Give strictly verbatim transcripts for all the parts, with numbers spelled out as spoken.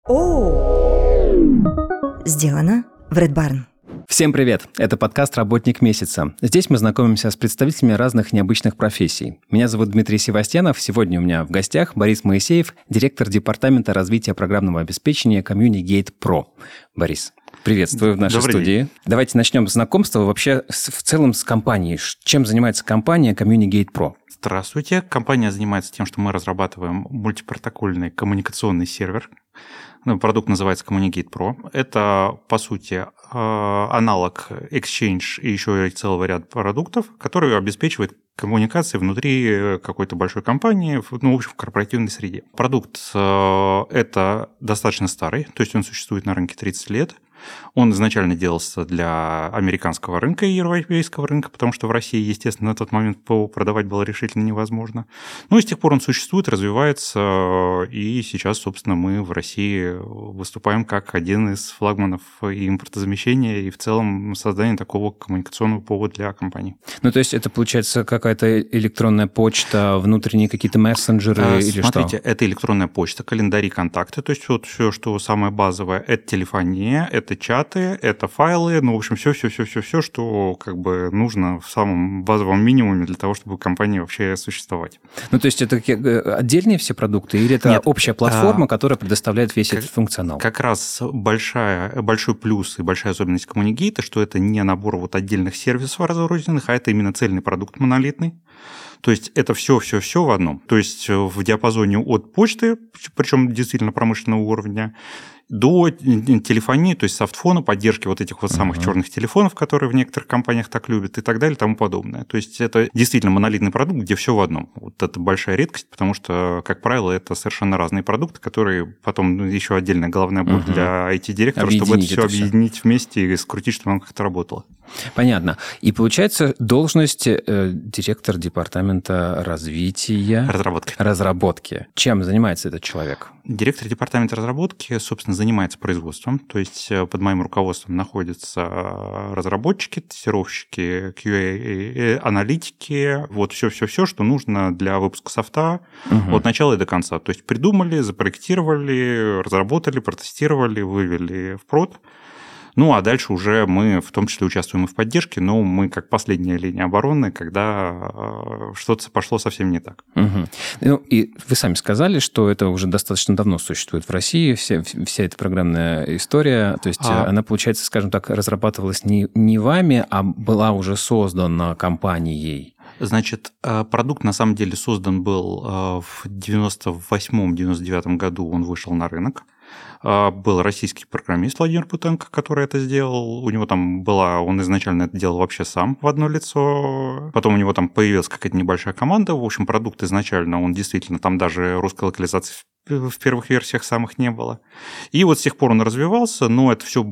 О, сделано в Red Barn. Всем привет! Это подкаст «Работник месяца». Здесь мы знакомимся с представителями разных необычных профессий. Меня зовут Дмитрий Севастьянов. Сегодня у меня в гостях Борис Моисеев, директор департамента развития программного обеспечения Communicate Pro. Борис, приветствую в нашей Добрый студии. день. Давайте начнем знакомство вообще с, в целом с компанией. Чем занимается компания Communicate Pro? Здравствуйте. Компания занимается тем, что мы разрабатываем мультипротокольный коммуникационный сервер. Продукт называется Communicate Pro. Это, по сути, аналог Exchange и еще целого ряда продуктов, которые обеспечивают коммуникации внутри какой-то большой компании, ну, в общем, в корпоративной среде. Продукт это достаточно старый, то есть он существует на рынке тридцать лет. Он изначально делался для американского рынка и европейского рынка, потому что в России, естественно, на тот момент ПО продавать было решительно невозможно. Ну и с тех пор он существует, развивается, и сейчас, собственно, мы в России выступаем как один из флагманов и импортозамещения, и в целом создания такого коммуникационного ПО для компаний. Ну, то есть это, получается, какая-то электронная почта, внутренние какие-то мессенджеры а, или смотрите, что? Смотрите, это электронная почта, календари, контакты, то есть вот все, что самое базовое, это телефония, это чаты, это файлы, ну, в общем, все-все-все-все-все, что как бы нужно в самом базовом минимуме для того, чтобы компания вообще существовать. Ну, то есть это отдельные все продукты или это Нет, общая платформа, а, которая предоставляет весь как, этот функционал? Как раз большая, большой плюс и большая особенность Communicate, что это не набор вот отдельных сервисов разрозненных, а это именно цельный продукт монолитный. То есть это все-все-все в одном. То есть в диапазоне от почты, причем действительно промышленного уровня, до телефонии, то есть софтфона, поддержки вот этих вот самых uh-huh. черных телефонов, которые в некоторых компаниях так любят, и так далее, и тому подобное. То есть это действительно монолитный продукт, где все в одном. Вот это большая редкость, потому что, как правило, это совершенно разные продукты, которые потом еще отдельная головная боль uh-huh. для ай ти-директора, объединить чтобы это все это объединить все. вместе и скрутить, чтобы оно как-то работало. Понятно. И получается должность э, директор департамента развития... Разработки. Разработки. Чем занимается этот человек? Директор департамента разработки, собственно, занимается производством. То есть под моим руководством находятся разработчики, тестировщики, кью эй, аналитики. Вот все-все-все, что нужно для выпуска софта угу. от начала и до конца. То есть придумали, запроектировали, разработали, протестировали, вывели в прод. Ну, а дальше уже мы в том числе участвуем и в поддержке, но мы как последняя линия обороны, когда что-то пошло совсем не так. Угу. Ну, и вы сами сказали, что это уже достаточно давно существует в России, вся, вся эта программная история. То есть а... она, получается, скажем так, разрабатывалась не, не вами, а была уже создана компанией. Значит, продукт на самом деле создан был в девяносто восьмом - девяносто девятом году, он вышел на рынок. Был российский программист Владимир Путенко, который это сделал. У него там была... Он изначально это делал вообще сам в одно лицо. Потом у него там появилась какая-то небольшая команда. В общем, продукт изначально, он действительно... Там даже русской локализации в первых версиях самых не было. И вот с тех пор он развивался, но это все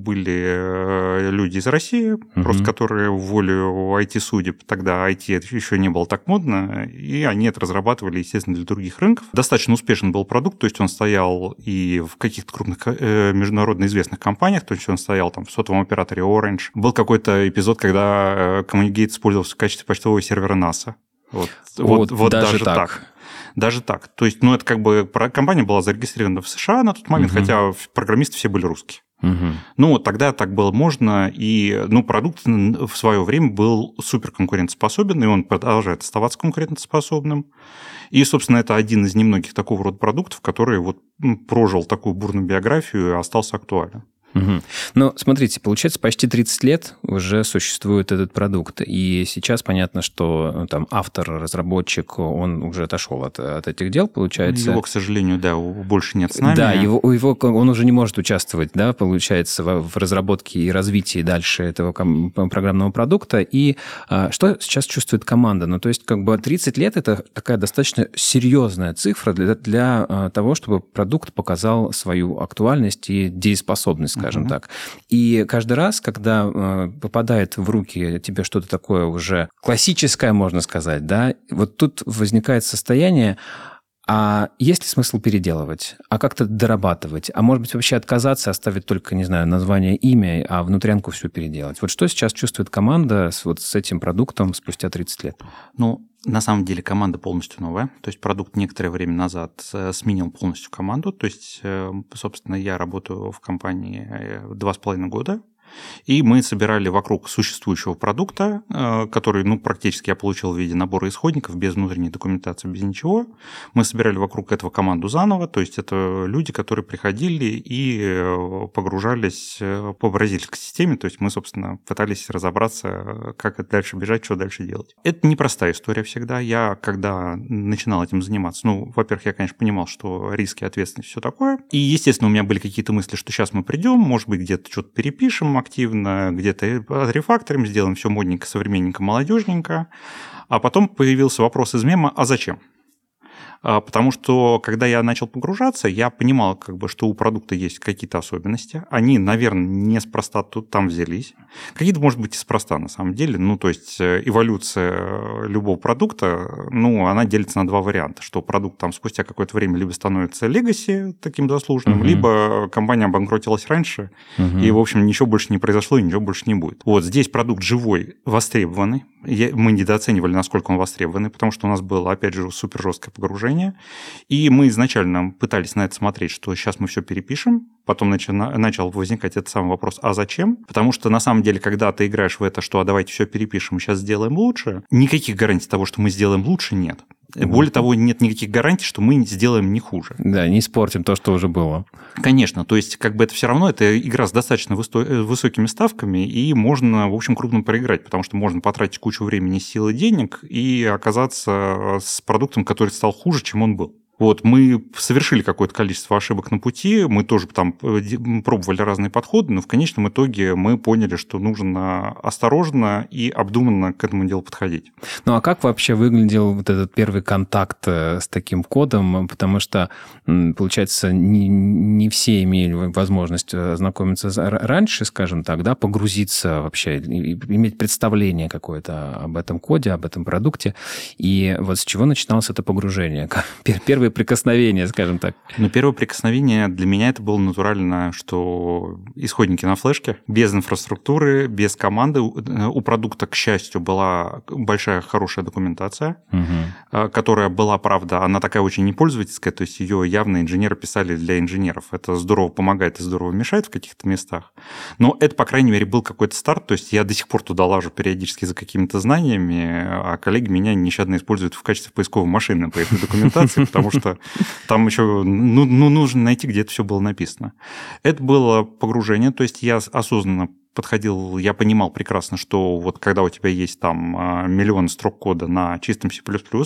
были люди из России, uh-huh. просто которые волю ай ти-судеб, тогда ай ти еще не было так модно, и они это разрабатывали, естественно, для других рынков. Достаточно успешен был продукт, то есть он стоял и в каких-то крупных международно известных компаниях, то есть он стоял там в сотовом операторе Orange. Был какой-то эпизод, когда Communicate использовался в качестве почтового сервера НАСА. Вот, вот, вот даже, даже так. так. Даже так. То есть, ну, это как бы компания была зарегистрирована в США на тот момент, угу. хотя программисты все были русские. Угу. Ну, тогда так было можно, и, ну, продукт в свое время был суперконкурентоспособен, и он продолжает оставаться конкурентоспособным. И, собственно, это один из немногих такого рода продуктов, который вот прожил такую бурную биографию и остался актуален. Угу. Ну, смотрите, получается, почти тридцать лет уже существует этот продукт, и сейчас понятно, что там автор, разработчик, он уже отошел от, от этих дел, получается. Его, к сожалению, да, больше нет с нами. Да, его, его, он уже не может участвовать, да, получается, в, в разработке и развитии дальше этого программного продукта. И а, что сейчас чувствует команда? Ну, то есть, как бы тридцать лет – это такая достаточно серьезная цифра для, для а, того, чтобы продукт показал свою актуальность и дееспособность, скажем uh-huh. так. И каждый раз, когда э, попадает в руки тебе что-то такое уже классическое, можно сказать, да, вот тут возникает состояние, а есть ли смысл переделывать, а как-то дорабатывать, а может быть вообще отказаться, оставить только, не знаю, название, имя, а внутрянку все переделать? Вот что сейчас чувствует команда с, вот с этим продуктом спустя тридцать лет? Ну, На самом деле команда полностью новая, то есть продукт некоторое время назад сменил полностью команду, то есть, собственно, я работаю в компании два с половиной года, и мы собирали вокруг существующего продукта, который, ну, практически я получил в виде набора исходников, без внутренней документации, без ничего. Мы собирали вокруг этого команду заново, то есть это люди, которые приходили и погружались по бразильской системе, то есть мы, собственно, пытались разобраться, как это дальше бежать, что дальше делать. Это непростая история всегда. Я, когда начинал этим заниматься, ну, во-первых, я, конечно, понимал, что риски, ответственность, все такое. И, естественно, у меня были какие-то мысли, что сейчас мы придем, может быть, где-то что-то перепишем активно, где-то отрефакторим, сделаем все модненько, современненько, молодежненько. А потом появился вопрос из мема: а зачем? Потому что, когда я начал погружаться, я понимал, как бы, что у продукта есть какие-то особенности. Они, наверное, неспроста тут там взялись. Какие-то, может быть, и спроста, на самом деле. Ну, то есть эволюция любого продукта, ну, она делится на два варианта. Что продукт там спустя какое-то время либо становится legacy таким заслуженным, угу. либо компания обанкротилась раньше, угу. и, в общем, ничего больше не произошло, и ничего больше не будет. Вот здесь продукт живой, востребованный. Мы недооценивали, насколько он востребованный, потому что у нас было, опять же, супер жесткое погружение. И мы изначально пытались на это смотреть, что сейчас мы все перепишем. Потом начал, начал возникать этот самый вопрос: а зачем? Потому что, на самом деле, когда ты играешь в это, что а давайте все перепишем, сейчас сделаем лучше, никаких гарантий того, что мы сделаем лучше, нет. Более того, нет никаких гарантий, что мы сделаем не хуже. Да, не испортим то, что уже было. Конечно, то есть как бы это все равно, это игра с достаточно высокими ставками, и можно, в общем, крупно проиграть, потому что можно потратить кучу времени, сил и денег и оказаться с продуктом, который стал хуже, чем он был. Вот, мы совершили какое-то количество ошибок на пути, мы тоже там пробовали разные подходы, но в конечном итоге мы поняли, что нужно осторожно и обдуманно к этому делу подходить. Ну, а как вообще выглядел вот этот первый контакт с таким кодом? Потому что, получается, не, не все имели возможность ознакомиться раньше, скажем так, да, погрузиться вообще, иметь представление какое-то об этом коде, об этом продукте. И вот с чего начиналось это погружение? Первый прикосновение, скажем так. Ну, первое прикосновение для меня это было натурально, что исходники на флешке, без инфраструктуры, без команды. У продукта, к счастью, была большая хорошая документация, угу. которая была, правда, она такая очень непользовательская, то есть ее явно инженеры писали для инженеров. Это здорово помогает и здорово мешает в каких-то местах. Но это, по крайней мере, был какой-то старт, то есть я до сих пор туда лажу периодически за какими-то знаниями, а коллеги меня нещадно используют в качестве поисковой машины по этой документации, потому что там еще ну, ну, нужно найти, где это все было написано. Это было погружение, то есть я осознанно подходил, я понимал прекрасно, что вот когда у тебя есть там миллион строк кода на чистом C++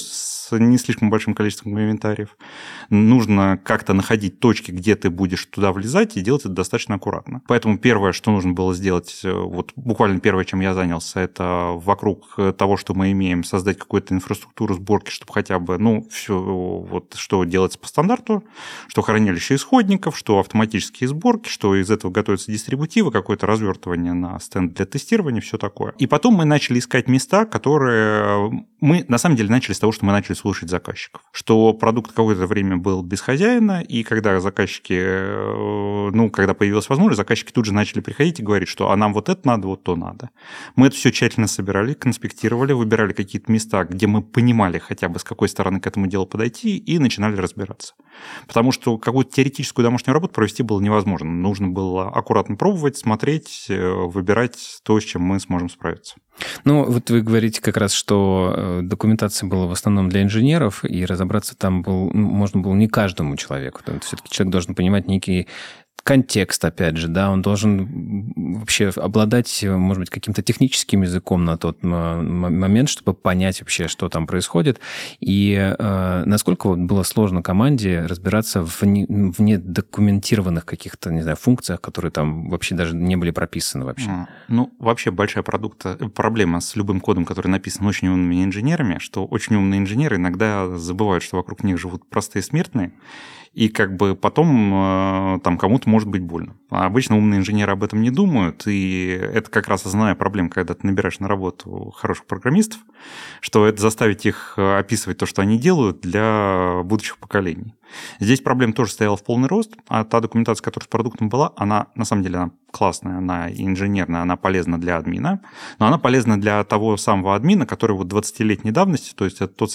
с не слишком большим количеством комментариев, нужно как-то находить точки, где ты будешь туда влезать, и делать это достаточно аккуратно. Поэтому первое, что нужно было сделать, вот буквально первое, чем я занялся, это вокруг того, что мы имеем, создать какую-то инфраструктуру сборки, чтобы хотя бы, ну, все, вот, что делается по стандарту, что хранилище исходников, что автоматические сборки, что из этого готовятся дистрибутивы, какое-то развертывание на стенд для тестирования, все такое. И потом мы начали искать места, которые... Мы, на самом деле, начали с того, что мы начали слушать заказчиков. Что продукт какое-то время был без хозяина, и когда заказчики... Ну, когда появилась возможность, заказчики тут же начали приходить и говорить, что а нам вот это надо, вот то надо. Мы это все тщательно собирали, конспектировали, выбирали какие-то места, где мы понимали хотя бы, с какой стороны к этому делу подойти, и начинали разбираться. Потому что какую-то теоретическую домашнюю работу провести было невозможно. Нужно было аккуратно пробовать, смотреть, выбирать то, с чем мы сможем справиться. Ну, вот вы говорите как раз, что документация была в основном для инженеров, и разобраться там был, можно было не каждому человеку. Все-таки человек должен понимать некий контекст, опять же, да, он должен вообще обладать, может быть, каким-то техническим языком на тот момент, чтобы понять вообще, что там происходит. И э, насколько вот было сложно команде разбираться в, не, в недокументированных каких-то, не знаю, функциях, которые там вообще даже не были прописаны вообще? А, ну, вообще большая продукта, проблема с любым кодом, который написан очень умными инженерами, что очень умные инженеры иногда забывают, что вокруг них живут простые смертные, и как бы потом там кому-то может быть больно. А обычно умные инженеры об этом не думают, и это как раз основная проблема, когда ты набираешь на работу хороших программистов, что это заставить их описывать то, что они делают для будущих поколений. Здесь проблема тоже стояла в полный рост, а та документация, которая с продуктом была, она на самом деле она классная, она инженерная, она полезна для админа, но она полезна для того самого админа, который вот двадцатилетней давности, то есть это тот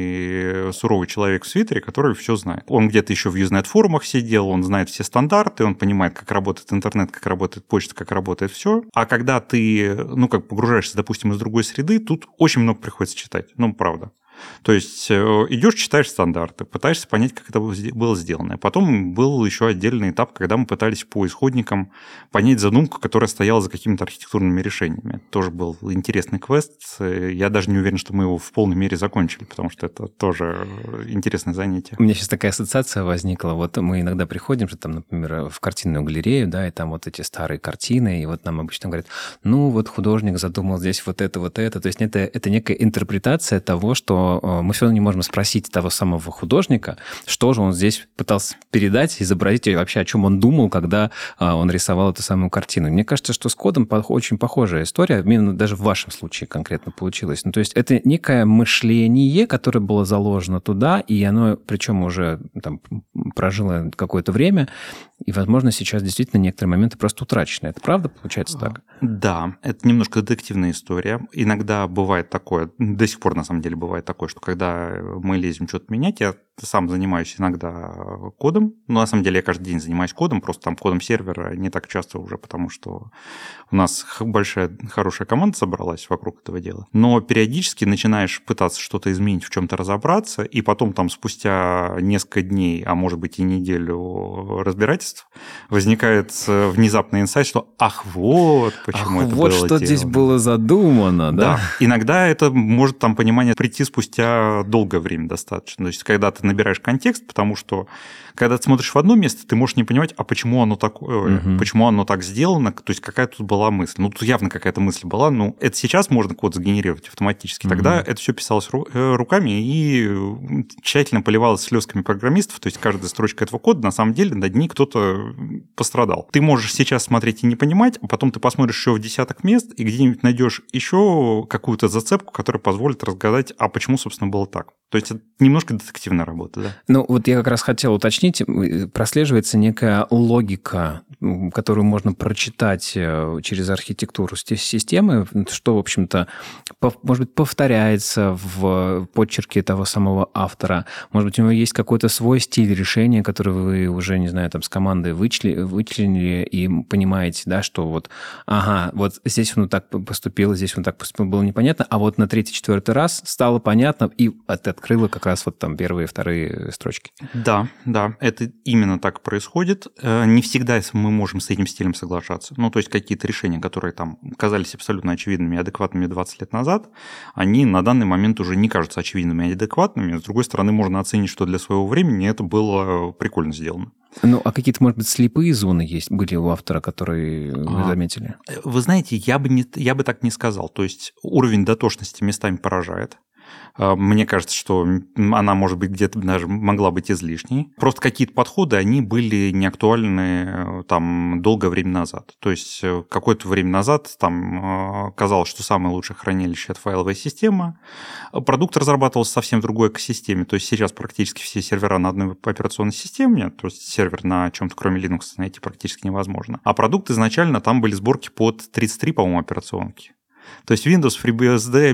самый суровый человек в свитере, который все знает. Он где-то еще в Usenet форумах сидел, он знает все стандарты, он понимает, как работает интернет, как работает почта, как работает все. А когда ты, ну, как погружаешься, допустим, из другой среды, тут очень много приходится читать, ну, правда. То есть идешь, читаешь стандарты, пытаешься понять, как это было сделано. Потом был еще отдельный этап, когда мы пытались по исходникам понять задумку, которая стояла за какими-то архитектурными решениями. Это тоже был интересный квест. Я даже не уверен, что мы его в полной мере закончили, потому что это тоже интересное занятие. У меня сейчас такая ассоциация возникла. Вот мы иногда приходим, там, например, в картинную галерею, да, и там вот эти старые картины, и вот нам обычно говорят, ну, вот художник задумал здесь вот это, вот это. То есть это, это некая интерпретация того, что мы все равно не можем спросить того самого художника, что же он здесь пытался передать, изобразить, и вообще о чем он думал, когда он рисовал эту самую картину. Мне кажется, что с кодом очень похожая история, именно даже в вашем случае конкретно получилось. Ну, то есть это некое мышление, которое было заложено туда, и оно, причем уже там, прожило какое-то время, и, возможно, сейчас действительно некоторые моменты просто утрачены. Это правда получается так? Да, это немножко детективная история. Иногда бывает такое, до сих пор на самом деле бывает такое, что когда мы лезем что-то менять, я сам занимаюсь иногда кодом, но на самом деле я каждый день занимаюсь кодом, просто там кодом сервера не так часто уже, потому что у нас большая, хорошая команда собралась вокруг этого дела. Но периодически начинаешь пытаться что-то изменить, в чем-то разобраться, и потом там спустя несколько дней, а может быть и неделю разбирательств, возникает внезапный инсайт, что ах, вот почему ах, это вот было что делано. Здесь было задумано, да? Да. Иногда это может там понимание прийти спустя долгое время достаточно. То есть когда ты набираешь контекст, потому что когда ты смотришь в одно место, ты можешь не понимать, а почему оно такое, угу. почему оно так сделано, то есть какая тут была мысль. Ну, тут явно какая-то мысль была, но это сейчас можно код сгенерировать автоматически. Угу. Тогда это все писалось руками и тщательно поливалось слезками программистов, то есть каждая строчка этого кода, на самом деле, над ней кто-то пострадал. Ты можешь сейчас смотреть и не понимать, а потом ты посмотришь еще в десяток мест и где-нибудь найдешь еще какую-то зацепку, которая позволит разгадать, а почему, собственно, было так. То есть это немножко детективная работа, да? Ну, вот я как раз хотел уточнить, прослеживается некая логика, которую можно прочитать через архитектуру системы, что, в общем-то, может быть, повторяется в почерке того самого автора. Может быть, у него есть какой-то свой стиль решения, который вы уже, не знаю, там, с командой вычли, вычленили и понимаете, да, что вот, ага, вот здесь он так поступил, здесь он так поступил, было непонятно, а вот на третий-четвертый раз стало понятно, и это открыло как раз вот там первые и вторые строчки. Да, да, это именно так происходит. Не всегда мы можем с этим стилем соглашаться. Ну, то есть какие-то решения, которые там казались абсолютно очевидными и адекватными двадцать лет назад, они на данный момент уже не кажутся очевидными и адекватными. С другой стороны, можно оценить, что для своего времени это было прикольно сделано. Ну, а какие-то, может быть, слепые зоны есть, были у автора, которые вы заметили? Вы знаете, я бы, не, я бы так не сказал. То есть уровень дотошности местами поражает. Мне кажется, что она, может быть, где-то даже могла быть излишней. Просто какие-то подходы, они были неактуальны там долгое время назад. То есть какое-то время назад там казалось, что самое лучшее хранилище – это файловая система. Продукт разрабатывался совсем в другой экосистеме. То есть сейчас практически все сервера на одной операционной системе, то есть сервер на чем-то кроме Linux найти практически невозможно. А продукт изначально там были сборки под тридцать три, по-моему, операционки. То есть Windows, FreeBSD,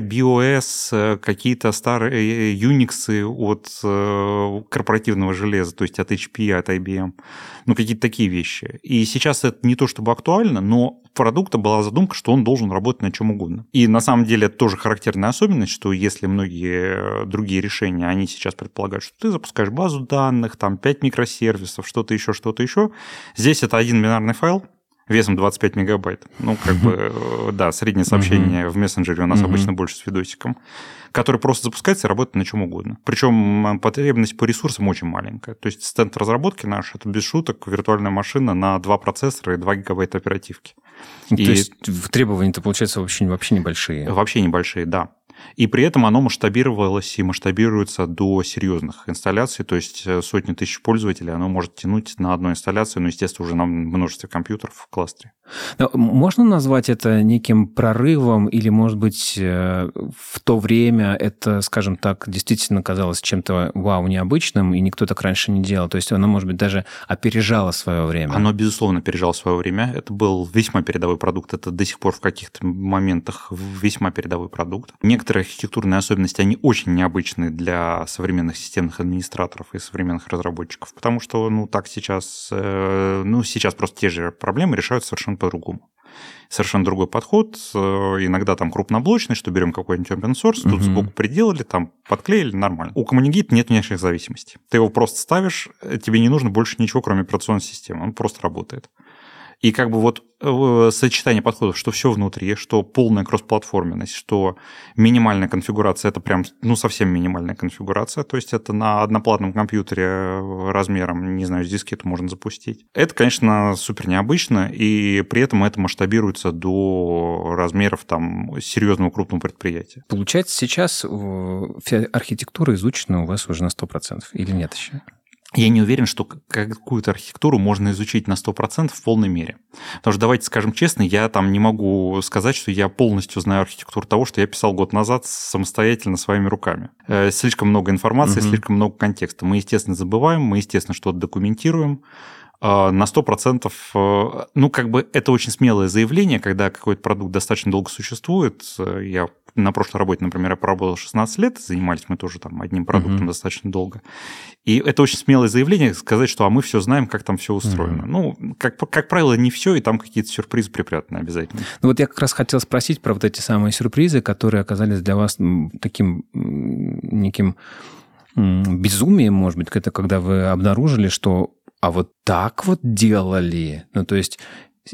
BIOS, какие-то старые Unix от корпоративного железа, то есть от эйч пи, от ай би эм, ну какие-то такие вещи. И сейчас это не то чтобы актуально, но у продукта была задумка, что он должен работать на чем угодно. И на самом деле это тоже характерная особенность, что если многие другие решения, они сейчас предполагают, что ты запускаешь базу данных, там пять микросервисов, что-то еще, что-то еще, здесь это один бинарный файл, весом двадцать пять мегабайт. Ну, как бы, да, среднее сообщение uh-huh. в мессенджере у нас uh-huh. обычно больше с видосиком, который просто запускается и работает на чем угодно. Причем потребность по ресурсам очень маленькая. То есть стенд разработки наш – это без шуток виртуальная машина на два процессора и два гигабайта оперативки. То и... есть требования-то, получается, вообще, вообще небольшие. Вообще небольшие, да. И при этом оно масштабировалось и масштабируется до серьезных инсталляций, то есть сотни тысяч пользователей оно может тянуть на одну инсталляцию, но, естественно, уже на множестве компьютеров в кластере. Но можно назвать это неким прорывом или, может быть, в то время это, скажем так, действительно казалось чем-то вау, необычным, и никто так раньше не делал? То есть оно, может быть, даже опережало свое время? Оно, безусловно, опережало свое время. Это был весьма передовой продукт. Это до сих пор в каких-то моментах весьма передовой продукт. Некоторые архитектурные особенности, они очень необычны для современных системных администраторов и современных разработчиков, потому что, ну, так сейчас, ну, сейчас просто те же проблемы решаются совершенно по-другому. Совершенно другой подход. Иногда там крупноблочный, что берем какой-нибудь open source, тут uh-huh. сбоку приделали, там подклеили, нормально. У Communicate нет внешних зависимостей. Ты его просто ставишь, тебе не нужно больше ничего, кроме операционной системы. Он просто работает. И как бы вот сочетание подходов, что все внутри, что полная кроссплатформенность, что минимальная конфигурация, это прям, ну, совсем минимальная конфигурация, то есть это на одноплатном компьютере размером, не знаю, с дискету можно запустить. Это, конечно, супер необычно, и при этом это масштабируется до размеров там серьезного крупного предприятия. Получается, сейчас вся архитектура изучена у вас уже на сто процентов или нет еще? Я не уверен, что какую-то архитектуру можно изучить на сто процентов в полной мере. Потому что, давайте скажем честно, я там не могу сказать, что я полностью знаю архитектуру того, что я писал год назад самостоятельно своими руками. Слишком много информации, угу. слишком много контекста. Мы, естественно, забываем, мы, естественно, что-то документируем. На сто процентов, ну, как бы это очень смелое заявление, когда какой-то продукт достаточно долго существует. Я на прошлой работе, например, я поработал шестнадцать лет, занимались мы тоже там одним продуктом uh-huh. достаточно долго. И это очень смелое заявление, сказать, что а мы все знаем, как там все устроено. Uh-huh. Ну, как, как правило, не все, и там какие-то сюрпризы припрятаны обязательно. Ну, вот я как раз хотел спросить про вот эти самые сюрпризы, которые оказались для вас таким неким безумием, может быть, это когда вы обнаружили, что а вот так вот делали. Ну, то есть,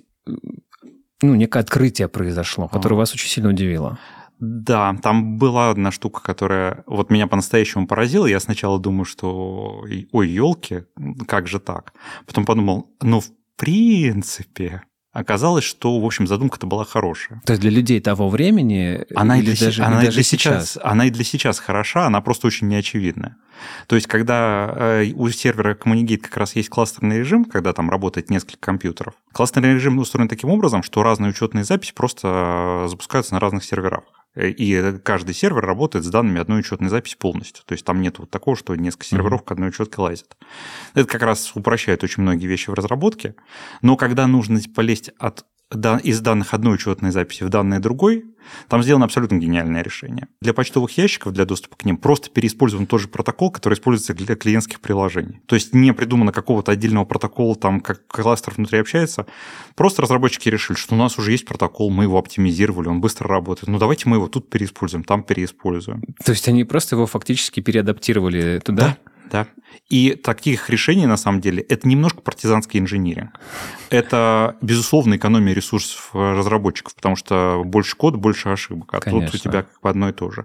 ну, некое открытие произошло, которое вас очень сильно удивило. Да, там была одна штука, которая вот меня по-настоящему поразила. Я сначала думаю, что ой, елки, как же так? Потом подумал, ну, в принципе... Оказалось, что, в общем, задумка-то была хорошая. То есть для людей того времени она или и для, даже, она и и даже для сейчас? сейчас? Она и для сейчас хороша, она просто очень неочевидная. То есть когда у сервера Communicate как раз есть кластерный режим, когда там работает несколько компьютеров, кластерный режим устроен таким образом, что разные учетные записи просто запускаются на разных серверах. И каждый сервер работает с данными одной учетной записи полностью. То есть там нет вот такого, что несколько серверов mm-hmm. к одной учетке лазят. Это как раз упрощает очень многие вещи в разработке. Но когда нужно полезть от, из данных одной учетной записи в данные другой, там сделано абсолютно гениальное решение. Для почтовых ящиков, для доступа к ним, просто переиспользован тот же протокол, который используется для клиентских приложений. То есть не придумано какого-то отдельного протокола, там, как кластер внутри общается. Просто разработчики решили, что у нас уже есть протокол, мы его оптимизировали, он быстро работает. Ну, давайте мы его тут переиспользуем, там переиспользуем. То есть они просто его фактически переадаптировали туда? Да. Да. И таких решений, на самом деле, это немножко партизанский инжиниринг. Это, безусловно, экономия ресурсов разработчиков, потому что больше кода, больше ошибок, а Конечно. Тут у тебя как бы одно и то же.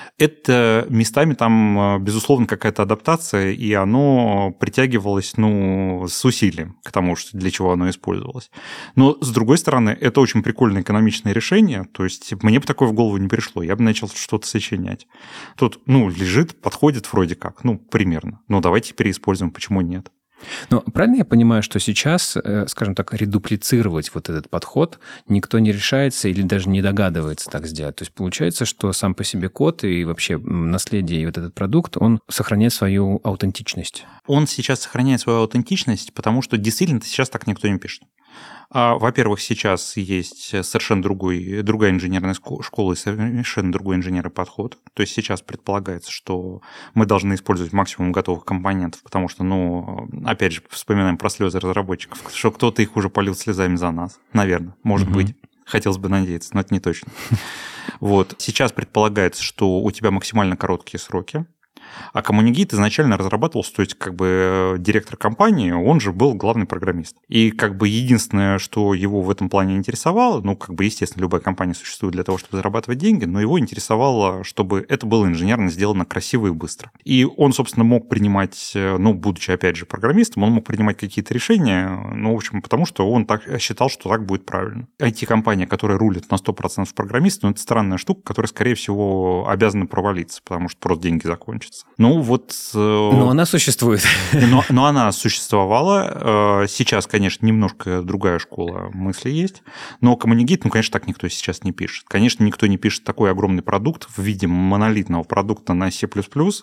Это местами там, безусловно, какая-то адаптация, и оно притягивалось, ну, с усилием к тому, что для чего оно использовалось. Но, с другой стороны, это очень прикольное экономичное решение, то есть мне бы такое в голову не пришло, я бы начал что-то сочинять. Тут, ну, лежит, подходит вроде как, ну, примерно. Ну, давайте переиспользуем, почему нет? Но правильно я понимаю, что сейчас, скажем так, редуплицировать вот этот подход никто не решается или даже не догадывается так сделать? То есть получается, что сам по себе код и вообще наследие и вот этот продукт, он сохраняет свою аутентичность? Он сейчас сохраняет свою аутентичность, потому что действительно сейчас так никто не пишет. Во-первых, сейчас есть совершенно другой, другая инженерная школа и совершенно другой инженерный подход. То есть сейчас предполагается, что мы должны использовать максимум готовых компонентов, потому что, ну, опять же, вспоминаем про слезы разработчиков, что кто-то их уже полил слезами за нас. Наверное, может угу. быть. Хотелось бы надеяться, но это не точно. Вот. Сейчас предполагается, что у тебя максимально короткие сроки. А Communicate изначально разрабатывался, то есть как бы директор компании, он же был главный программист. И как бы единственное, что его в этом плане интересовало, ну, как бы, естественно, любая компания существует для того, чтобы зарабатывать деньги, но его интересовало, чтобы это было инженерно сделано красиво и быстро. И он, собственно, мог принимать, ну, будучи, опять же, программистом, он мог принимать какие-то решения, ну, в общем, потому что он так считал, что так будет правильно. ай ти-компания, которая рулит на сто процентов программистов, ну, это странная штука, которая, скорее всего, обязана провалиться, потому что просто деньги закончатся. Ну, вот... Но она существует. Но, но она существовала. Сейчас, конечно, немножко другая школа мысли есть, но Communicate, ну, конечно, так никто сейчас не пишет. Конечно, никто не пишет такой огромный продукт в виде монолитного продукта на C++,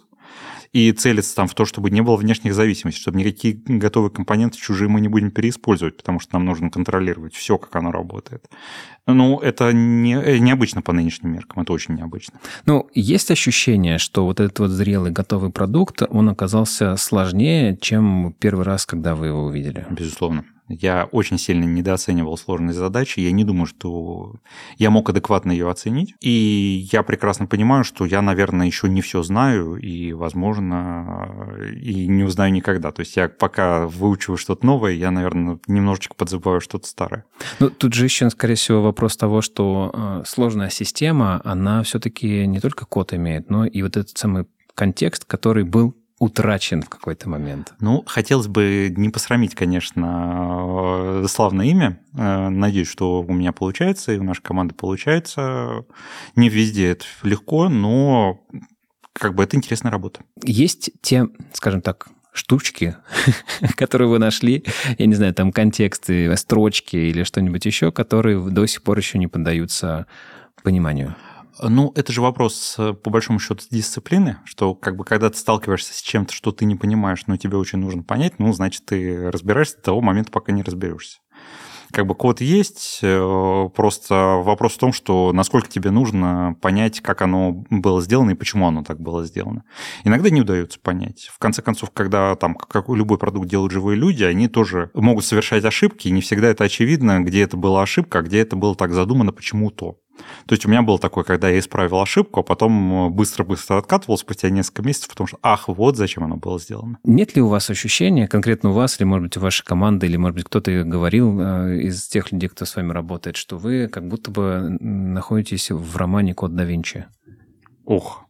и целится там в то, чтобы не было внешних зависимостей, чтобы никакие готовые компоненты чужие мы не будем переиспользовать, потому что нам нужно контролировать все, как оно работает. Ну, это не, необычно по нынешним меркам, это очень необычно. Ну, есть ощущение, что вот этот вот зрелый готовый продукт, он оказался сложнее, чем первый раз, когда вы его увидели? Безусловно. Я очень сильно недооценивал сложность задачи. Я не думаю, что я мог адекватно ее оценить. И я прекрасно понимаю, что я, наверное, еще не все знаю и, возможно, и не узнаю никогда. То есть я пока выучиваю что-то новое, я, наверное, немножечко подзабываю что-то старое. Ну, тут же еще, скорее всего, вопрос того, что э, сложная система, она все-таки не только код имеет, но и вот этот самый контекст, который был утрачен в какой-то момент. Ну, хотелось бы не посрамить, конечно, славное имя. Надеюсь, что у меня получается, и у нашей команды получается. Не везде это легко, но как бы это интересная работа. Есть те, скажем так, штучки, которые вы нашли, я не знаю, там контексты, строчки или что-нибудь еще, которые до сих пор еще не поддаются пониманию? Ну, это же вопрос, по большому счету, дисциплины, что как бы когда ты сталкиваешься с чем-то, что ты не понимаешь, но тебе очень нужно понять, ну, значит, ты разбираешься до того момента, пока не разберешься. Как бы код есть, просто вопрос в том, что насколько тебе нужно понять, как оно было сделано и почему оно так было сделано. Иногда не удается понять. В конце концов, когда там как любой продукт делают живые люди, они тоже могут совершать ошибки, и не всегда это очевидно, где это была ошибка, а где это было так задумано почему-то. То есть у меня было такое, когда я исправил ошибку, а потом быстро-быстро откатывал спустя несколько месяцев, потому что, ах, вот зачем оно было сделано. Нет ли у вас ощущения, конкретно у вас, или, может быть, у вашей команды, или, может быть, кто-то говорил из тех людей, кто с вами работает, что вы как будто бы находитесь в романе «Код да Винчи»? Ох,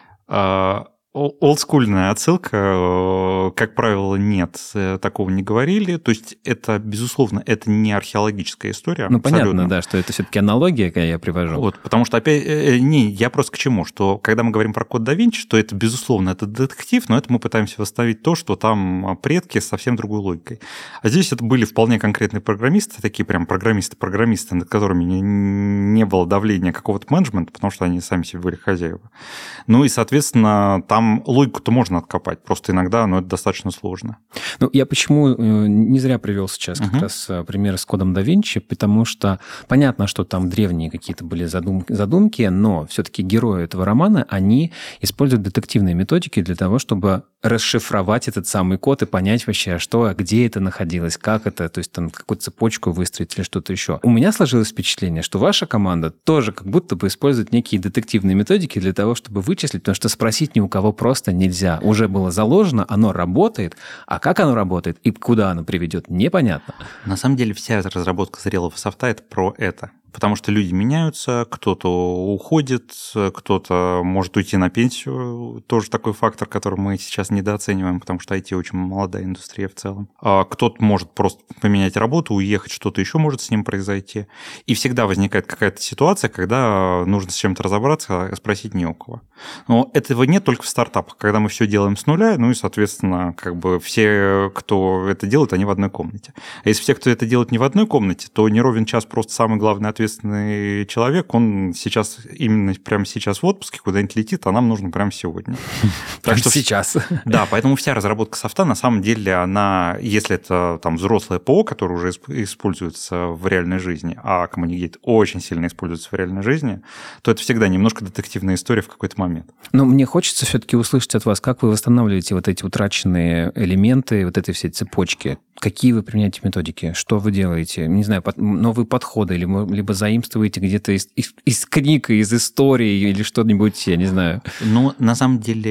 олдскульная отсылка, как правило, нет, такого не говорили. То есть это, безусловно, это не археологическая история. Ну, абсолютно. Понятно, да, что это все-таки аналогия, какая я привожу. Вот, потому что, опять, не, я просто к чему, что когда мы говорим про код да Винчи, то это, безусловно, это детектив, но это мы пытаемся восстановить то, что там предки с совсем другой логикой. А здесь это были вполне конкретные программисты, такие прям программисты-программисты, над которыми не, не было давления какого-то менеджмента, потому что они сами себе были хозяева. Ну и, соответственно, там логику-то можно откопать, просто иногда, но это достаточно сложно. Ну, я почему не зря привел сейчас как uh-huh. раз пример с кодом да Винчи, потому что понятно, что там древние какие-то были задумки, задумки, но все-таки герои этого романа, они используют детективные методики для того, чтобы расшифровать этот самый код и понять вообще, что, где это находилось, как это, то есть там какую-то цепочку выстроить или что-то еще. У меня сложилось впечатление, что ваша команда тоже как будто бы использует некие детективные методики для того, чтобы вычислить, потому что спросить ни у кого просто нельзя. Уже было заложено, оно работает, а как оно работает и куда оно приведет, непонятно. На самом деле вся разработка зрелого софта – это про это. Потому что люди меняются, кто-то уходит, кто-то может уйти на пенсию. Тоже такой фактор, который мы сейчас недооцениваем, потому что ай ти очень молодая индустрия в целом. А кто-то может просто поменять работу, уехать, что-то еще может с ним произойти. И всегда возникает какая-то ситуация, когда нужно с чем-то разобраться, спросить не у кого. Но этого нет только в стартапах, когда мы все делаем с нуля, ну и, соответственно, как бы все, кто это делает, они в одной комнате. А если все, кто это делает не в одной комнате, то не ровен час просто самый главный ответственный человек, он сейчас, именно прямо сейчас в отпуске куда-нибудь летит, а нам нужно прямо сегодня. Так что сейчас. Да, поэтому вся разработка софта, на самом деле, она, если это там взрослое ПО, которое уже используется в реальной жизни, а Communicate очень сильно используется в реальной жизни, то это всегда немножко детективная история в какой-то момент. Но мне хочется все-таки услышать от вас, как вы восстанавливаете вот эти утраченные элементы, вот этой всей цепочки. Какие вы применяете методики? Что вы делаете? Не знаю, новые подходы, либо, либо заимствуете где-то из, из, из книг, из истории или что-нибудь, я не знаю. Ну, на самом деле,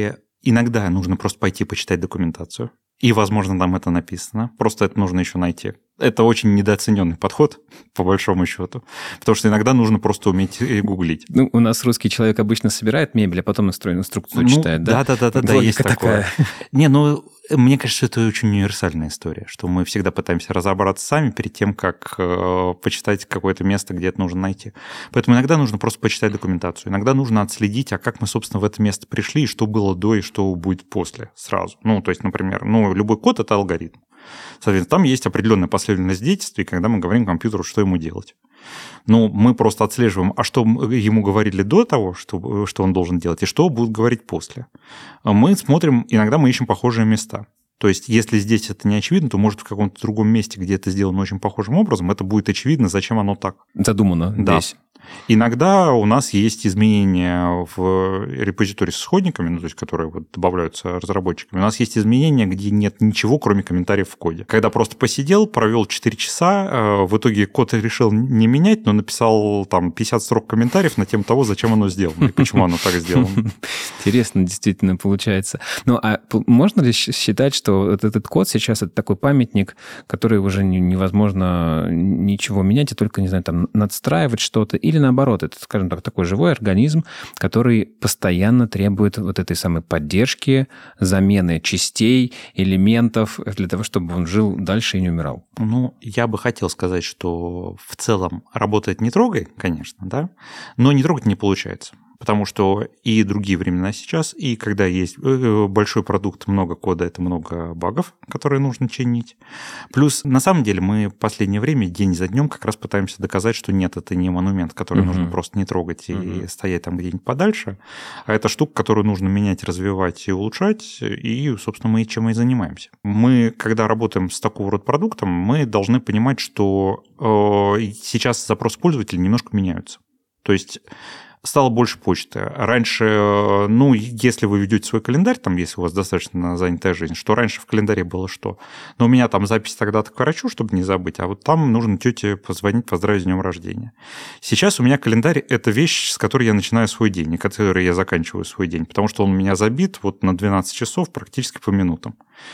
иногда нужно просто пойти почитать документацию. И, возможно, там это написано. Просто это нужно еще найти. Это очень недооцененный подход, по большому счету. Потому что иногда нужно просто уметь гуглить. Ну, у нас русский человек обычно собирает мебель, а потом инструкцию ну, читает, да? Да-да-да, да, есть такое. Не, ну, мне кажется, это очень универсальная история, что мы всегда пытаемся разобраться сами перед тем, как э, почитать какое-то место, где это нужно найти. Поэтому иногда нужно просто почитать документацию. Иногда нужно отследить, а как мы, собственно, в это место пришли, и что было до, и что будет после сразу. Ну, то есть, например, ну, любой код – это алгоритм. Соответственно, там есть определенная последовательность действий, когда мы говорим компьютеру, что ему делать. Ну, мы просто отслеживаем, а что ему говорили до того, что, что он должен делать, и что будут говорить после. Мы смотрим, иногда мы ищем похожие места. То есть, если здесь это не очевидно, то, может, в каком-то другом месте, где это сделано очень похожим образом, это будет очевидно, зачем оно так. Задумано да. здесь. Иногда у нас есть изменения в репозитории с исходниками, ну, то есть, которые вот добавляются разработчиками. У нас есть изменения, где нет ничего, кроме комментариев в коде. Когда просто посидел, провел четыре часа, в итоге код решил не менять, но написал там пятьдесят строк комментариев на тему того, зачем оно сделано и почему оно так сделано. Интересно, действительно, получается. Ну, а можно ли считать, что вот этот код сейчас это такой памятник, который уже невозможно ничего менять, и только, не знаю, там, надстраивать что-то, или наоборот, это, скажем так, такой живой организм, который постоянно требует вот этой самой поддержки, замены частей, элементов для того, чтобы он жил дальше и не умирал? Ну, я бы хотел сказать, что в целом работает не трогай, конечно, да, но не трогать не получается. Потому что и другие времена сейчас, и когда есть большой продукт, много кода, это много багов, которые нужно чинить. Плюс, на самом деле, мы в последнее время день за днем как раз пытаемся доказать, что нет, это не монумент, который uh-huh. нужно просто не трогать и uh-huh. стоять там где-нибудь подальше, а это штука, которую нужно менять, развивать и улучшать, и, собственно, мы чем и занимаемся. Мы, когда работаем с такого рода продуктом, мы должны понимать, что э, сейчас запросы пользователей немножко меняются. То есть стало больше почты. Раньше, ну, если вы ведете свой календарь, там, если у вас достаточно занятая жизнь, что раньше в календаре было что? Но у меня там запись тогда-то к врачу, чтобы не забыть, а вот там нужно тете позвонить, поздравить с днем рождения. Сейчас у меня календарь – это вещь, с которой я начинаю свой день, и которой я заканчиваю свой день, потому что он у меня забит вот на двенадцать часов практически по минутам.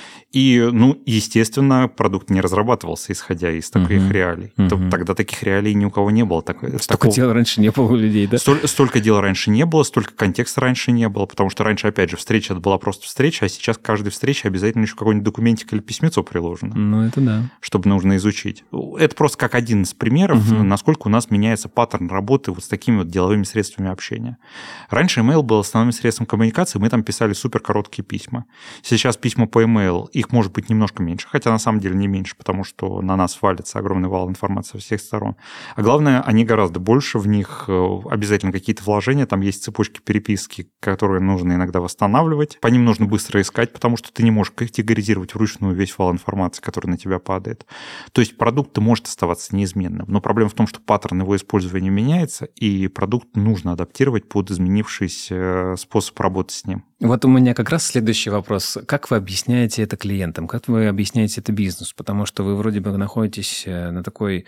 И, ну, естественно, продукт не разрабатывался, исходя из таких uh-huh. реалий. Uh-huh. Тогда таких реалий ни у кого не было. Так, столько такого... дел раньше не было у людей, да? Столь, столько дел раньше не было, столько контекста раньше не было, потому что раньше, опять же, встреча – это была просто встреча, а сейчас к каждой встрече обязательно еще какой-нибудь документик или письмецо приложено. Ну, это да. Чтобы нужно изучить. Это просто как один из примеров, uh-huh. насколько у нас меняется паттерн работы вот с такими вот деловыми средствами общения. Раньше email был основным средством коммуникации, мы там писали суперкороткие письма. Сейчас письма по email, их может быть немножко меньше, хотя на самом деле не меньше, потому что на нас валится огромный вал информации со всех сторон. А главное, они гораздо больше, в них обязательно какие-то вложения, там есть цепочки переписки, которые нужно иногда восстанавливать, по ним нужно быстро искать, потому что ты не можешь категоризировать вручную весь вал информации, который на тебя падает. То есть продукт может оставаться неизменным, но проблема в том, что паттерн его использования меняется, и продукт нужно адаптировать под изменившийся способ работы с ним. Вот у меня как раз следующий вопрос. Как вы объясняете это клиентам? Как вы объясняете это бизнесу? Потому что вы вроде бы находитесь на, такой,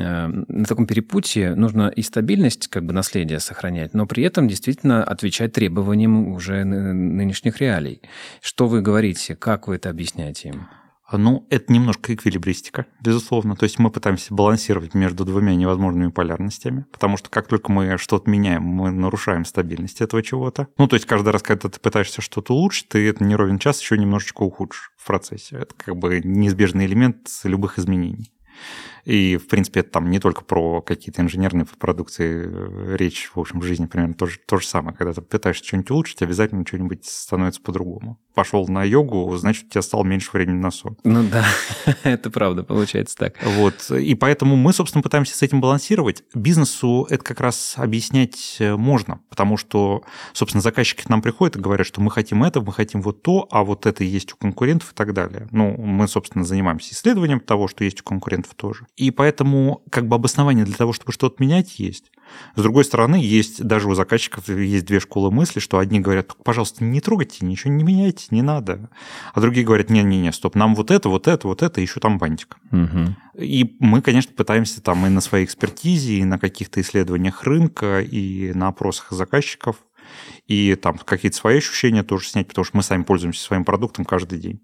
на таком перепутье. Нужно и стабильность как бы наследия сохранять, но при этом действительно отвечать требованиям уже нынешних реалий. Что вы говорите? Как вы это объясняете им? Ну, это немножко эквилибристика, безусловно. То есть мы пытаемся балансировать между двумя невозможными полярностями, потому что как только мы что-то меняем, мы нарушаем стабильность этого чего-то. Ну, то есть каждый раз, когда ты пытаешься что-то улучшить, ты это не ровен час еще немножечко ухудшишь в процессе. Это как бы неизбежный элемент любых изменений. И, в принципе, это там не только про какие-то инженерные продукции речь, в общем, в жизни примерно то же, то же самое. Когда ты пытаешься что-нибудь улучшить, обязательно что-нибудь становится по-другому. Пошел на йогу, значит, у тебя стало меньше времени на сон. Ну да, это правда, получается так. Вот. И поэтому мы, собственно, пытаемся с этим балансировать. Бизнесу это как раз объяснять можно, потому что, собственно, заказчики к нам приходят и говорят, что мы хотим это, мы хотим вот то, а вот это есть у конкурентов и так далее. Ну, мы, собственно, занимаемся исследованием того, что есть у конкурентов тоже. И поэтому как бы обоснование для того, чтобы что-то менять, есть. С другой стороны, есть даже у заказчиков есть две школы мысли, что одни говорят, пожалуйста, не трогайте, ничего не меняйте, не надо. А другие говорят, не-не-не, стоп, нам вот это, вот это, вот это, еще там бантик. Угу. И мы, конечно, пытаемся там и на своей экспертизе, и на каких-то исследованиях рынка, и на опросах заказчиков, и там какие-то свои ощущения тоже снять, потому что мы сами пользуемся своим продуктом каждый день.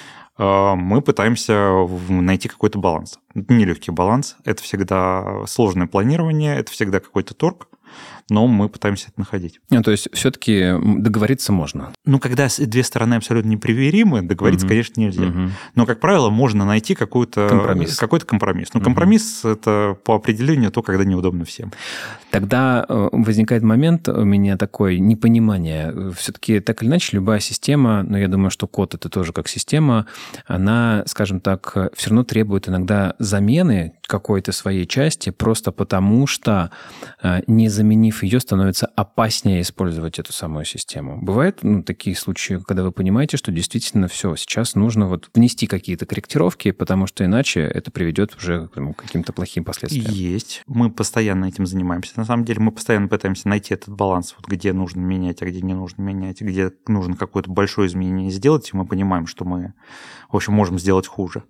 Мы пытаемся найти какой-то баланс. Это нелегкий баланс, это всегда сложное планирование, это всегда какой-то торг, но мы пытаемся это находить. Ну, то есть все-таки договориться можно? Ну, когда две стороны абсолютно непримиримы, договориться, угу. конечно, нельзя. Угу. Но, как правило, можно найти какой-то компромисс. Какой-то компромисс. Но угу. компромисс – это по определению то, когда неудобно всем. Тогда возникает момент у меня такое непонимание. Все-таки так или иначе любая система, но я думаю, что код – это тоже как система, она, скажем так, все равно требует иногда замены какой-то своей части просто потому, что, не заменив ее, становится опаснее использовать эту самую систему. Бывают ну, такие случаи, когда вы понимаете, что действительно все, сейчас нужно вот внести какие-то корректировки, потому что иначе это приведет уже ну, к каким-то плохим последствиям. Есть. Мы постоянно этим занимаемся. На самом деле мы постоянно пытаемся найти этот баланс, вот где нужно менять, а где не нужно менять, где нужно какое-то большое изменение сделать, и мы понимаем, что мы, в общем, можем сделать хуже.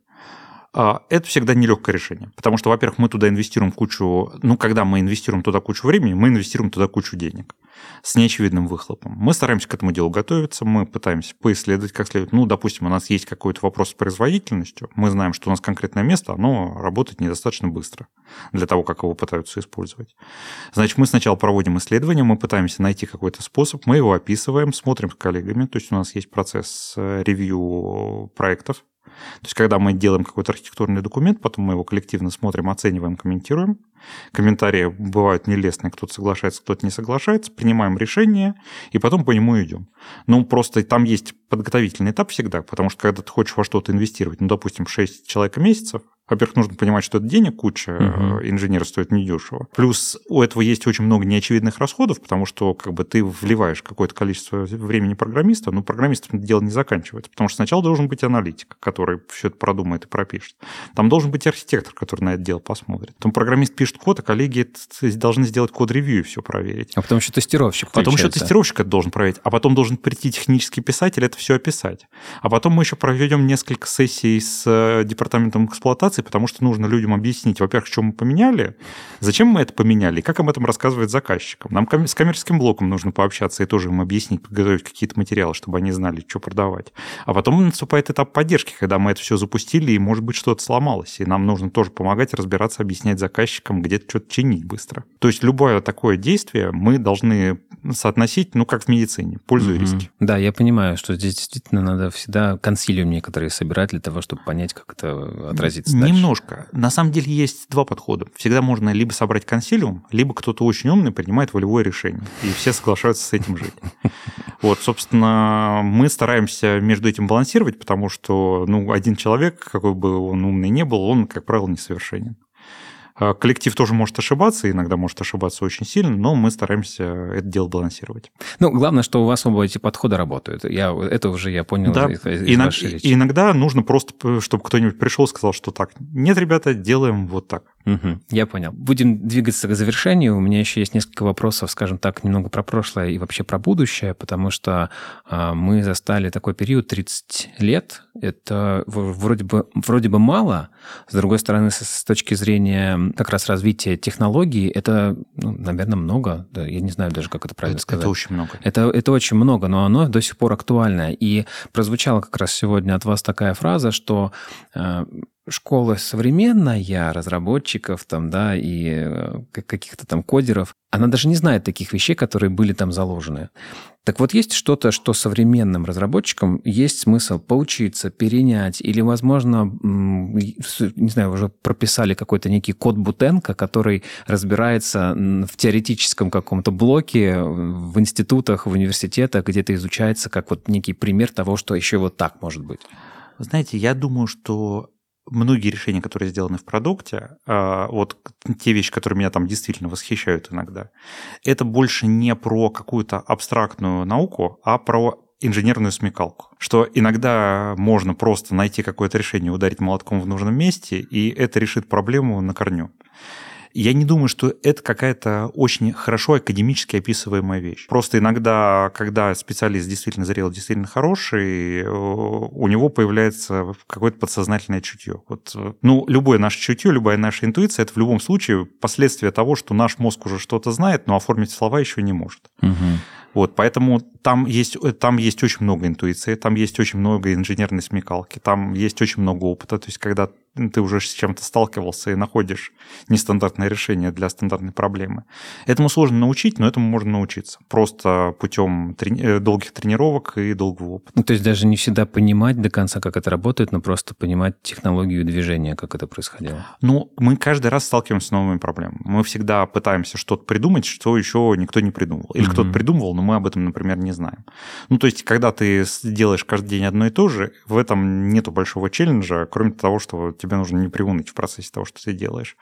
Это всегда нелегкое решение, потому что, во-первых, мы туда инвестируем кучу, ну, когда мы инвестируем туда кучу времени, мы инвестируем туда кучу денег с неочевидным выхлопом. Мы стараемся к этому делу готовиться, мы пытаемся поисследовать как следует. Ну, допустим, у нас есть какой-то вопрос с производительностью, мы знаем, что у нас конкретное место, оно работает недостаточно быстро для того, как его пытаются использовать. Значит, мы сначала проводим исследование, мы пытаемся найти какой-то способ, мы его описываем, смотрим с коллегами, то есть у нас есть процесс ревью проектов. То есть, когда мы делаем какой-то архитектурный документ, потом мы его коллективно смотрим, оцениваем, комментируем. Комментарии бывают нелестные, кто-то соглашается, кто-то не соглашается. Принимаем решение, и потом по нему идем. Ну, просто там есть подготовительный этап всегда, потому что, когда ты хочешь во что-то инвестировать, ну, допустим, шесть человек месяцев, во-первых, нужно понимать, что это денег куча, uh-huh. инженер стоит недешево. Плюс у этого есть очень много неочевидных расходов, потому что как бы ты вливаешь какое-то количество времени программиста, но программистом дело не заканчивается, потому что сначала должен быть аналитик, который все это продумает и пропишет. Там должен быть архитектор, который на это дело посмотрит. Потом программист пишет код, а коллеги должны сделать код-ревью и все проверить. А потом еще тестировщик Потом еще тестировщик это должен проверить, а потом должен прийти технический писатель это все описать. А потом мы еще проведем несколько сессий с департаментом эксплуатации, потому что нужно людям объяснить, во-первых, что мы поменяли, зачем мы это поменяли, и как об этом рассказывать заказчикам. Нам с коммерческим блоком нужно пообщаться и тоже им объяснить, подготовить какие-то материалы, чтобы они знали, что продавать. А потом наступает этап поддержки, когда мы это все запустили, и, может быть, что-то сломалось, и нам нужно тоже помогать, разбираться, объяснять заказчикам, где-то что-то чинить быстро. То есть любое такое действие мы должны соотносить, ну, как в медицине, пользу и риски. Да, я понимаю, что здесь действительно надо всегда консилиум некоторые собирать для того, чтобы понять, как это отразится дальше. Немножко. На самом деле есть два подхода. Всегда можно либо собрать консилиум, либо кто-то очень умный принимает волевое решение, и все соглашаются с этим жить. Вот, собственно, мы стараемся между этим балансировать, потому что, ну, один человек, какой бы он умный ни был, он, как правило, несовершенен. Коллектив тоже может ошибаться, иногда может ошибаться очень сильно, но мы стараемся это дело балансировать. Ну, главное, что у вас оба эти подходы работают. Я, это уже я понял да. из, из Иног, вашей речи. И иногда нужно просто, чтобы кто-нибудь пришел и сказал, что так, нет, ребята, делаем вот так. Угу, я понял. Будем двигаться к завершению. У меня еще есть несколько вопросов, скажем так, немного про прошлое и вообще про будущее, потому что а, мы застали такой период тридцать лет. Это вроде бы, вроде бы мало. С другой стороны, с, с точки зрения как раз развития технологий, это, ну, наверное, много. Да, я не знаю даже, как это правильно это, сказать. Это очень много. Это, это очень много, но оно до сих пор актуально. И прозвучала как раз сегодня от вас такая фраза, что э, школа современная, разработчиков там, да, и каких-то там кодеров, она даже не знает таких вещей, которые были там заложены. Так вот, есть что-то, что современным разработчикам есть смысл поучиться, перенять, или, возможно, не знаю, уже прописали какой-то некий код Бутенко, который разбирается в теоретическом каком-то блоке в институтах, в университетах, где-то изучается как вот некий пример того, что еще вот так может быть. Знаете, я думаю, что многие решения, которые сделаны в продукте, вот те вещи, которые меня там действительно восхищают иногда, это больше не про какую-то абстрактную науку, а про инженерную смекалку. Что иногда можно просто найти какое-то решение, ударить молотком в нужном месте, и это решит проблему на корню. Я не думаю, что это какая-то очень хорошо академически описываемая вещь. Просто иногда, когда специалист действительно зрелый, действительно хороший, у него появляется какое-то подсознательное чутье. Вот, ну, любое наше чутье, любая наша интуиция – это в любом случае последствие того, что наш мозг уже что-то знает, но оформить в слова еще не может. Угу. Вот, поэтому там есть, там есть очень много интуиции, там есть очень много инженерной смекалки, там есть очень много опыта. То есть, когда ты уже с чем-то сталкивался и находишь нестандартное решение для стандартной проблемы. Этому сложно научить, но этому можно научиться. Просто путем трени- долгих тренировок и долгого опыта. Ну, то есть даже не всегда понимать до конца, как это работает, но просто понимать технологию движения, как это происходило. Ну, мы каждый раз сталкиваемся с новыми проблемами. Мы всегда пытаемся что-то придумать, что еще никто не придумал. Или mm-hmm. кто-то придумывал, но мы об этом, например, не знаем. Ну, то есть, когда ты делаешь каждый день одно и то же, в этом нету большого челленджа, кроме того, что тебе нужно не приуныть в процессе того, что ты делаешь.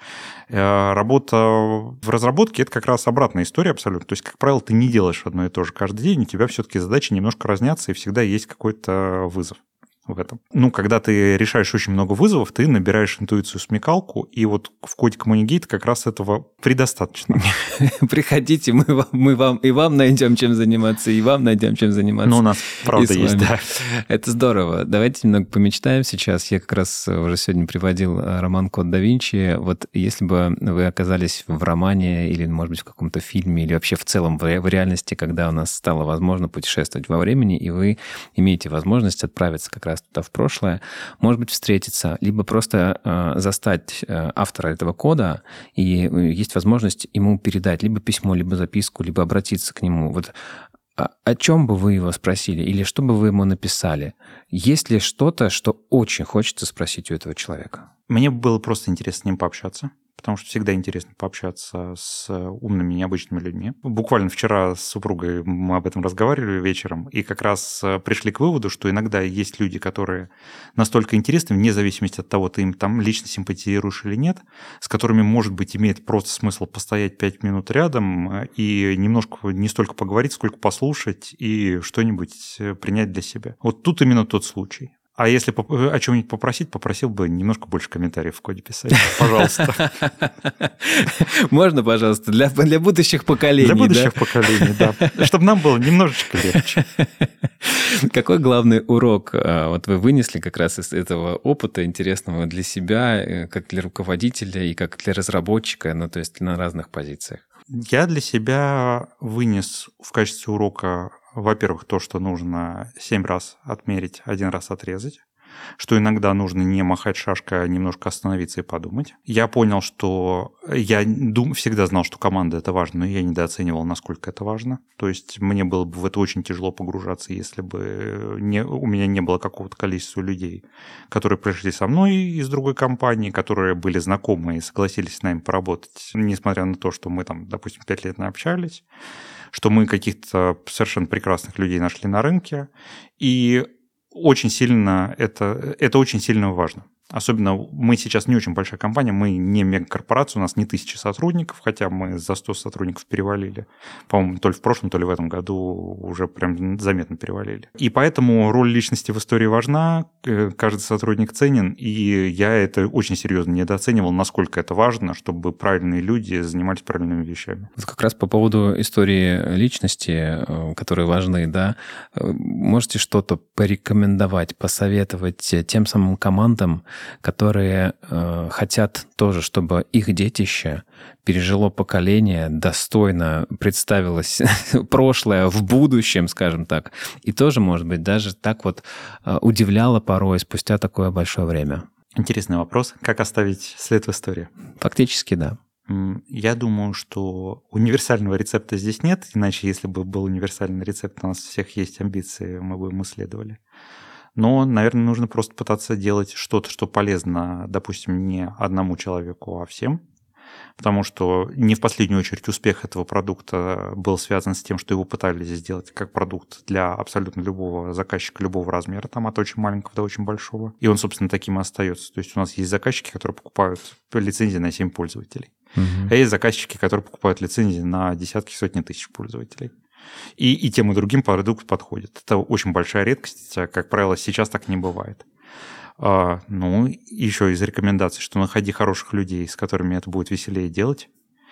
Работа в разработке – это как раз обратная история абсолютно. То есть, как правило, ты не делаешь одно и то же каждый день, у тебя все-таки задачи немножко разнятся, и всегда есть какой-то вызов в этом. Ну, когда ты решаешь очень много вызовов, ты набираешь интуицию, смекалку, и вот в коде Communicate как раз этого предостаточно. Приходите, мы вам, мы вам и вам найдем чем заниматься, и вам найдем чем заниматься. Ну, у нас правда есть, да. Это здорово. Давайте немного помечтаем сейчас. Я как раз уже сегодня приводил роман «Код да Винчи». Вот если бы вы оказались в романе или, может быть, в каком-то фильме, или вообще в целом в реальности, когда у нас стало возможно путешествовать во времени, и вы имеете возможность отправиться как раз туда в прошлое, может быть, встретиться, либо просто э, застать э, автора этого кода, и есть возможность ему передать либо письмо, либо записку, либо обратиться к нему. Вот о, о чем бы вы его спросили, или что бы вы ему написали? Есть ли что-то, что очень хочется спросить у этого человека? Мне было просто интересно с ним пообщаться, потому что всегда интересно пообщаться с умными, необычными людьми. Буквально вчера с супругой мы об этом разговаривали вечером, и как раз пришли к выводу, что иногда есть люди, которые настолько интересны, вне зависимости от того, ты им там лично симпатизируешь или нет, с которыми, может быть, имеет просто смысл постоять пять минут рядом и немножко не столько поговорить, сколько послушать и что-нибудь принять для себя. Вот тут именно тот случай. А если о чем-нибудь попросить, попросил бы немножко больше комментариев в коде писать. Пожалуйста. Можно, пожалуйста, для, для будущих поколений. Для будущих да? поколений, да. Чтобы нам было немножечко легче. Какой главный урок вот вы вынесли как раз из этого опыта интересного для себя, как для руководителя и как для разработчика, ну, то есть на разных позициях? Я для себя вынес в качестве урока, во-первых, то, что нужно семь раз отмерить, один раз отрезать, что иногда нужно не махать шашкой, а немножко остановиться и подумать. Я понял, что я дум... всегда знал, что команда – это важно, но я недооценивал, насколько это важно. То есть мне было бы в это очень тяжело погружаться, если бы не... у меня не было какого-то количества людей, которые пришли со мной из другой компании, которые были знакомы и согласились с нами поработать, несмотря на то, что мы там, допустим, пять лет не общались, что мы каких-то совершенно прекрасных людей нашли на рынке, и очень сильно это, это очень сильно важно. Особенно мы сейчас не очень большая компания, мы не мегакорпорация, у нас не тысячи сотрудников, хотя мы за сто сотрудников перевалили. По-моему, то ли в прошлом, то ли в этом году уже прям заметно перевалили. И поэтому роль личности в истории важна, каждый сотрудник ценен, и я это очень серьезно недооценивал, насколько это важно, чтобы правильные люди занимались правильными вещами. Вот как раз по поводу истории личности, которые важны, да, можете что-то порекомендовать, посоветовать тем самым командам, которые э, хотят тоже, чтобы их детище пережило поколение, достойно представилось прошлое в будущем, скажем так, и тоже, может быть, даже так вот э, удивляло порой спустя такое большое время? Интересный вопрос. Как оставить след в истории? Фактически, да. Я думаю, что универсального рецепта здесь нет, иначе если бы был универсальный рецепт, у нас у всех есть амбиции, мы бы им исследовали. Но, наверное, нужно просто пытаться делать что-то, что полезно, допустим, не одному человеку, а всем. Потому что не в последнюю очередь успех этого продукта был связан с тем, что его пытались сделать как продукт для абсолютно любого заказчика, любого размера, там от очень маленького до очень большого. И он, собственно, таким и остается. То есть у нас есть заказчики, которые покупают лицензии на семь пользователей. Uh-huh. А есть заказчики, которые покупают лицензии на десятки, сотни тысяч пользователей. И, и тем и другим продукт подходит. Это очень большая редкость. Как правило, сейчас так не бывает. А, ну, еще из рекомендаций, что находи хороших людей, с которыми это будет веселее делать,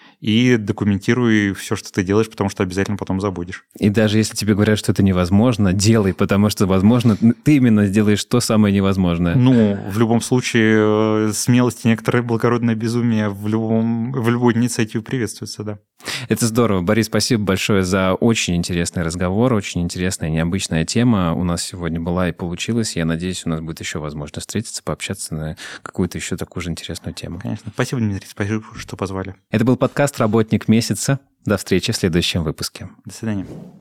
и документируй все, что ты делаешь, потому что обязательно потом забудешь. И даже если тебе говорят, что это невозможно, делай, потому что, возможно, ты именно сделаешь то самое невозможное. Ну, в любом случае, смелость и некоторое благородное безумие в, любом, в любой инициативе приветствуется, да. Это здорово. Борис, спасибо большое за очень интересный разговор, очень интересная, необычная тема у нас сегодня была и получилась. Я надеюсь, у нас будет еще возможность встретиться, пообщаться на какую-то еще такую же интересную тему. Конечно. Спасибо, Дмитрий, спасибо, что позвали. Это был подкаст «Работник месяца». До встречи в следующем выпуске. До свидания.